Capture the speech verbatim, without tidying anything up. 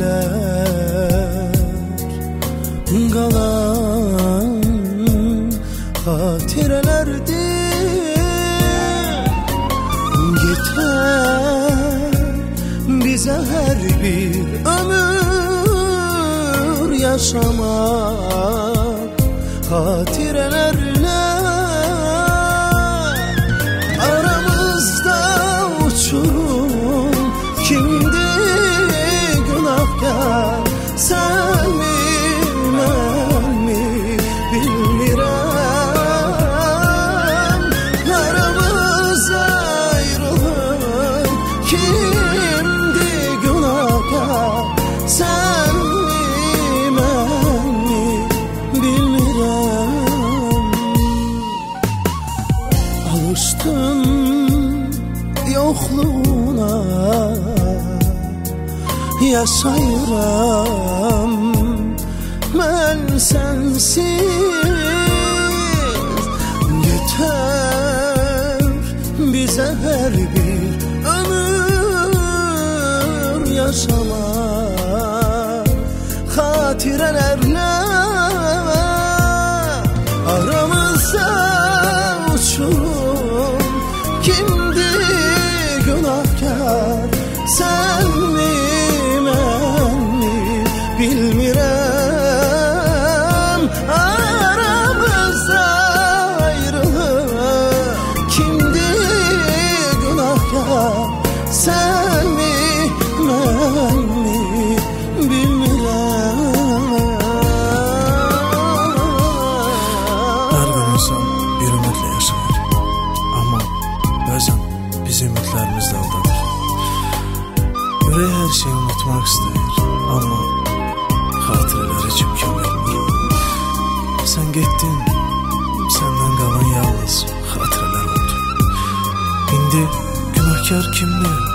günler kalan hatirelerdir. Yeter bize her bir ömür yaşamak hatirelerle. Aramızda uçurum, kimdi günahkar, sen mi ben mi bilmirəm. Aramız ayrılır, kimdi günahkar, sen mi ben mi bilmirəm. Alıştım yokluğuna, yaşayıram ben sensiz. Yeter bize her bir ömür yaşamak hatirelerle. Aramızda uçurum, kimdi günahkar, sen mi ben mi bilmirəm. Aramızda ayrılır, kimdi günahkar, sen mi ben mi bilmirəm. Her gün insan bir ümitle yaşayır, ama bazen bizim ümitlerimiz de aldanır. Yüreği her şeyi unutmak ister, ama hatıreler hiç imkan vermir. Sen gittin, senden kalan yalnız hatıreler oldu. İndi günahkar kimdi?